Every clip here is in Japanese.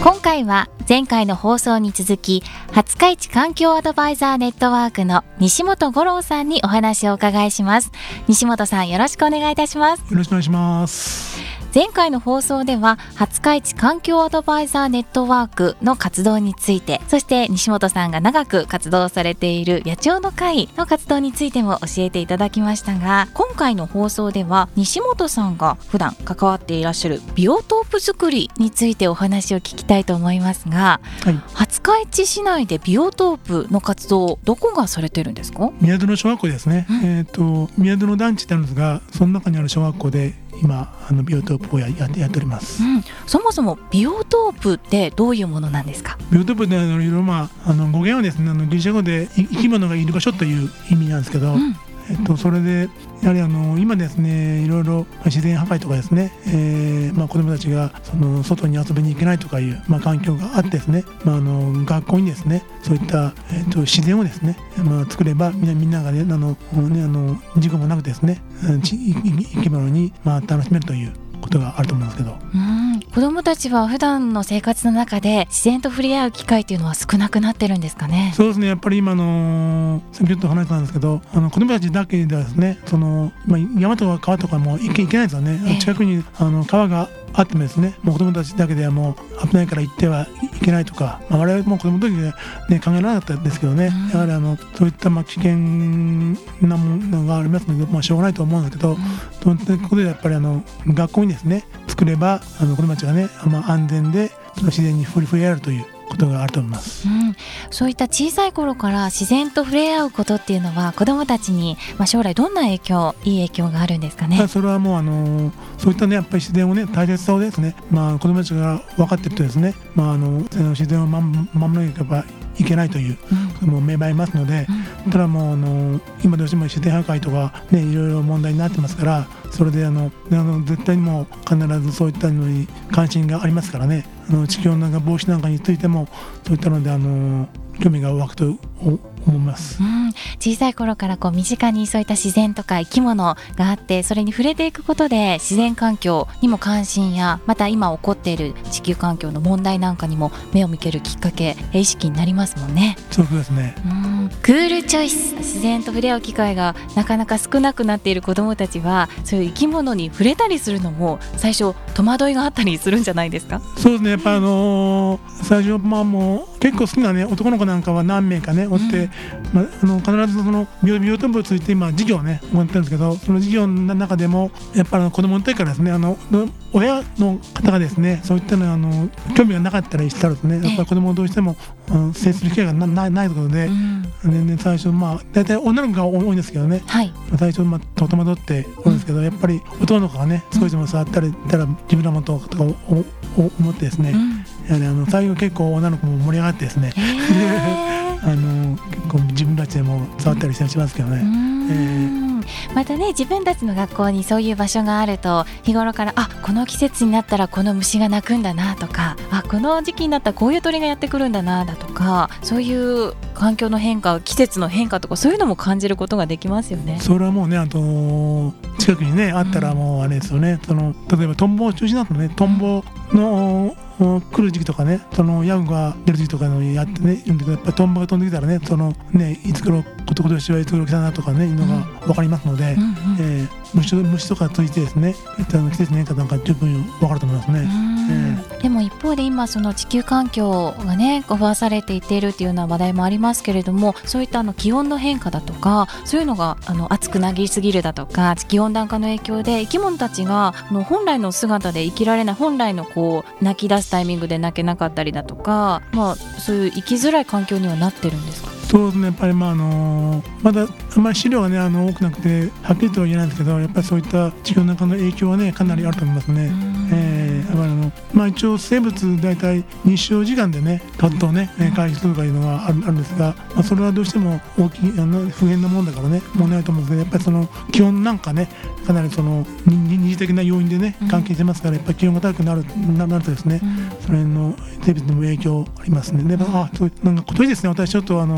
今回は前回の放送に続き、廿日市環境アドバイザーネットワークの西本五郎さんにお話をお伺いします。西本さん、よろしくお願いいたします。 よろしくお願いします。 前回の放送では廿日市環境アドバイザーネットワークの活動について、そして西本さんが長く活動されている野鳥の会の活動についても教えていただきましたが、今回の放送では西本さんが普段関わっていらっしゃるビオトープ作りについてお話を聞きたいと思いますが、廿日市市内でビオトープの活動、どこがされてるんですか？ 宮戸の小学校ですね、宮戸の団地ってあるんですが、その中にある小学校で今ビオトープをやっております。 そもそもビオトープってどういうものなんですか？ ビオトープっていろいろ語源はですね、ギリシャ語で生き物がいる場所という意味なんですけど、それでやはり今ですね、いろいろ自然破壊とかですね、子どもたちが外に遊びに行けないとかいう、環境があってですね、学校にですね、そういった、自然をですね、作ればみんながね、事故もなくですね、生き物に楽しめるということがあると思うんですけど、 子どもたちは普段の生活の中で自然と触れ合う機会というのは少なくなってるんですかね？ そうですね、やっぱり今先ほど話したんですけど、子どもたちだけではですね、山とか川とかも行けないですよね。近くに川があってもですね、もう子どもたちだけではもう危ないから行ってはいけないとか、我々も子どもの時で、考えられなかったですけどね、やはりそういった危険なものがありますので、しょうがないと思うんですけど、ということでやっぱり学校にですね作れば子どもたちがね、安全で自然に触れ合えるということがあると思います。 そういった小さい頃から自然と触れ合うことっていうのは、子どもたちに、将来どんないい影響があるんですかね？ それはもうそういったね、やっぱり自然をね、大切さをですね、子どもたちが分かっているとですね、自然を守らなければいけないという、もう芽生えますので、ただもう今どうしても自然破壊とかね、いろいろ問題になってますから、それで絶対にもう必ずそういったのに関心がありますからね、地球温暖化防止なんかについてもそういったので興味が湧くと思います。 小さい頃から身近にそういった自然とか生き物があって、それに触れていくことで自然環境にも関心や、また今起こっている地球環境の問題なんかにも目を向けるきっかけ、意識になりますもんね。 そうですね。 クールチョイス。自然と触れ合う機会がなかなか少なくなっている子どもたちは、そういう生き物に触れたりするのも最初戸惑いがあったりするんじゃないですか？ そうですね、やっぱ最初もう結構好きなね、男の子なんかは何名かねおって、必ずビオトープについて今授業をね行ってるんですけど、その授業の中でもやっぱり子供の時からですね、親の方がですね、そういったの興味がなかったりしたらですね、やっぱり子供をどうしても接する機会がないということで、最初大体女の子が多いんですけどね、最初戸惑っておるんですけど、やっぱり男の子がね少しでも触ったりしたら自分らもとか思ってですね、やはり最後結構女の子も盛り上がってですね結構自分たちでも触ったりしますけどね。 またね、自分たちの学校にそういう場所があると、日頃からこの季節になったらこの虫が鳴くんだなとか、この時期になったらこういう鳥がやってくるんだなだとか、そういう環境の変化、季節の変化とか、そういうのも感じることができますよね。 それはもうね、近くにねあったらもうあれですよね、例えばトンボを中心だとね、トンボの来る時期とかね、ヤグが出る時期とかのやってね、やっぱりトンボが飛んできたらね、いつ頃今年はいつ頃来たなとかね、いうのが分かりますので、虫とかついてですね、季節の変化なんか十分分かると思いますね。 でも一方で今その地球環境がね壊されていっているというような話題もありますけれども、そういった気温の変化だとか、そういうのが暑くなりすぎるだとか、地球温暖化の影響で生き物たちが本来の姿で生きられない、本来の鳴き出すタイミングで鳴けなかったりだとか、そういう生きづらい環境にはなってるんですか？ そうですね、やっぱりまだあんまり資料がね多くなくてはっきりとは言えないんですけど、やっぱりそういった地球の中の影響はねかなりあると思いますね。一応生物大体日照時間でね活動ね回避するとかいうのがあるんですが、それはどうしても大きい不変なもんだからね問題ないと思うんですけど、やっぱりその気温なんかねかなり二次的な要因でね関係してますから、やっぱり気温が高くなるとですね、その辺の生物にも影響ありますね。でなんか今年ですね、私ちょっと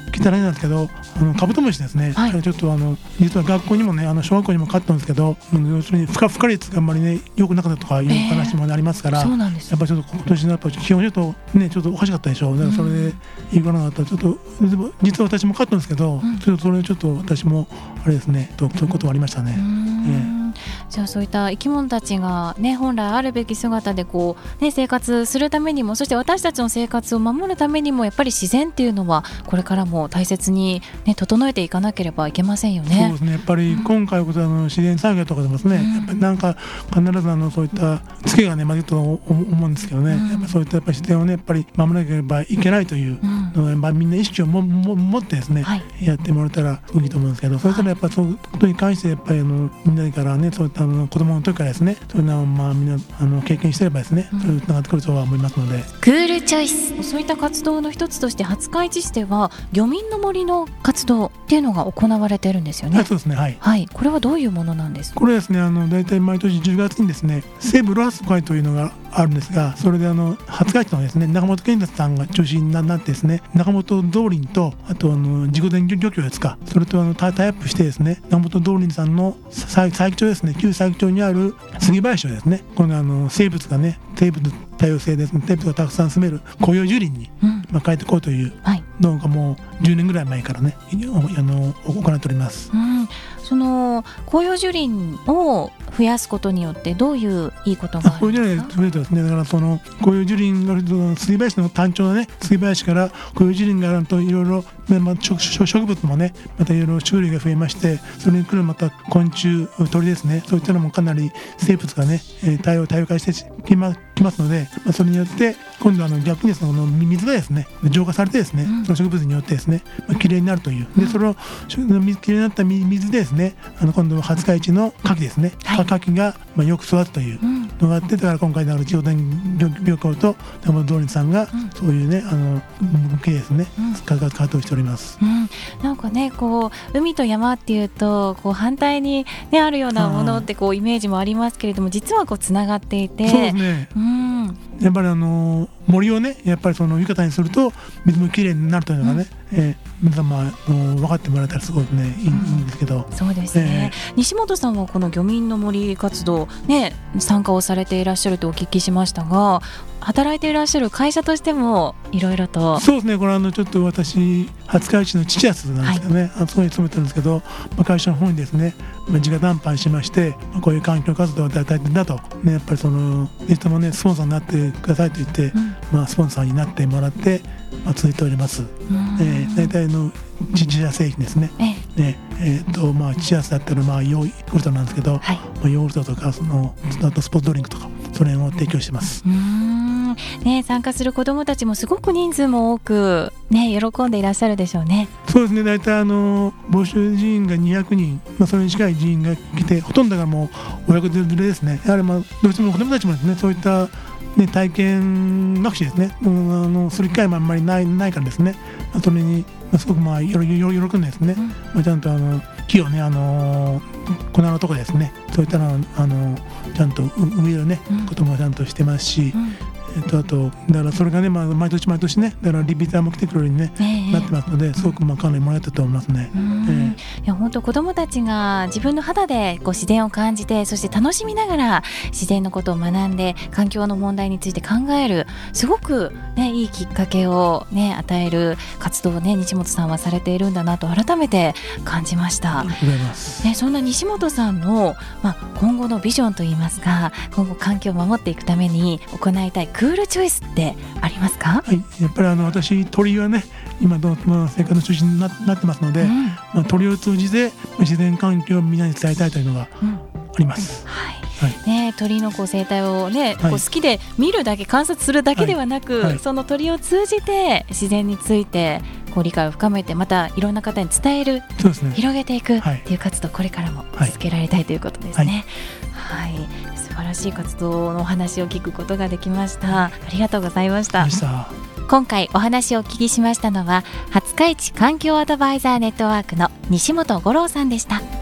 来たらなんですけど、カブトムシですね、 はい、 ちょっと実は学校にもね小学校にも飼ったんですけど、要するに不可率があんまりね良くなかったとかいう話もありますから、 そうなんです。 やっぱりちょっと今年のやっぱ気温ちょっとねちょっとおかしかったでしょう。だからそれでいいかなとったらちょっと実は私も飼ったんですけど、ちょっとそれちょっと私もあれですねそういうこともありましたね。 じゃあそういった生き物たちが、ね、本来あるべき姿でこう、ね、生活するためにも、そして私たちの生活を守るためにもやっぱり自然っていうのはこれからも大切に、ね、整えていかなければいけませんよね。 そうですね、やっぱり今回こそ自然災害とかでもですね、やっぱりなんか必ずそういったツケがね混じると思うんですけどね、やっぱそういったやっぱ自然をねやっぱり守らなければいけないというのを、みんな意識を持ってですね、やってもらえたらいいと思うんですけど、それからやっぱりそういうことに関してやっぱりみんなからねそういった子供の時からですねそういうのをみんな経験してればですね、それにつながってくるとは思いますので。 クールチョイス、そういった活動の一つとして廿日市市では漁民の森の活動っていうのが行われてるんですよね。 はい、そうですね、はい、 はい、これはどういうものなんですか？ これはですね大体毎年10月にですね西部ロハス会というのがあるんですが、それで廿日市のですね中本健達さんが中心になってですね、中本道林とあと自己電漁協ですか、それとタイアップしてですね中本道林さんの佐伯町ですね、旧佐伯町にある杉林をですね、この生物がね生物多様性ですね、生物がたくさん住める紅葉樹林に、変えていこうというのがもう10年ぐらい前からね行っております。 その紅葉樹林を増やすことによってどういういいことがあるんですか？ 紅葉樹林が増えるとですね、だからその紅葉樹林がある杉林の単調なね杉林から紅葉樹林があるといろいろ植物もねまたいろいろ種類が増えまして、それに来るまた昆虫鳥ですね、そういったのもかなり生物がね多様化してきますので、それによって今度逆にその水がですね浄化されてですね、その植物によってですねきれいになるというで、そのきれいになった水でですね今度は廿日市の牡蠣ですね、牡蠣がよく育つというのがあって、だから今回の自己電漁協と中本道林さんがそういうね経営ですね活動しております。 なんかねこう海と山っていうとこう反対に、ね、あるようなものってこうイメージもありますけれども、実はこうつながっていて、 そうですね、やっぱり森をねやっぱりその豊かにすると水もきれいになるというのがね、皆様分かってもらえたらすごくねいいんですけど。 そうですね、西本さんはこの漁民の森活動ね参加をされていらっしゃるとお聞きしましたが、働いていらっしゃる会社としてもいろいろと。 そうですね、これちょっと私廿日市の父安なんですけどね、そこに勤めてるんですけど、会社の方にですね直談判しまして、こういう環境活動を与えてんだと、やっぱりそのいつもねスポンサーになってくださいと言って、スポンサーになってもらって、続いております。大体自社製品ですね。父安だったらヨーグルトなんですけど、ヨーグルトとかあとスポーツドリンクとかそれを提供してます。 参加する子どもたちもすごく人数も多く、喜んでいらっしゃるでしょうね。 そうですね、大体募集人員が200人、それに近い人員が来て、ほとんどがもう親子連れですね。やはりどうしても子どもたちもですねそういった体験学習ですねする機会もあんまりないからですね、それにすごく喜んでですね、ちゃんと木をね粉のとこですねそういったのをちゃんと植えるねこともちゃんとしてますし、あとだからそれがね、毎年ねだからリピーターも来てくれるように、なってますので、すごくかなりもらえたと思いますね。 いや本当子どもたちが自分の肌でこう自然を感じて、そして楽しみながら自然のことを学んで環境の問題について考える、すごく、いいきっかけを、与える活動を西本さんはされているんだなと改めて感じました。 ありがとうございます。 そんな西本さんの、今後のビジョンといいますか、今後環境を守っていくために行いたいクールチョイスってありますか？ はい、やっぱり私鳥はね今生活の中心になってますので、鳥を通じて自然環境をみんなに伝えたいというのがあります。 鳥の生態をこう好きで見るだけ観察するだけではなく、その鳥を通じて自然についてこう理解を深めて、またいろんな方に伝える、広げていくっていう活動、これからも続けられたいということですね。素晴らしい活動のお話を聞くことができました。ありがとうございました。今回お話をお聞きしましたのは廿日市環境アドバイザーネットワークの西本五郎さんでした。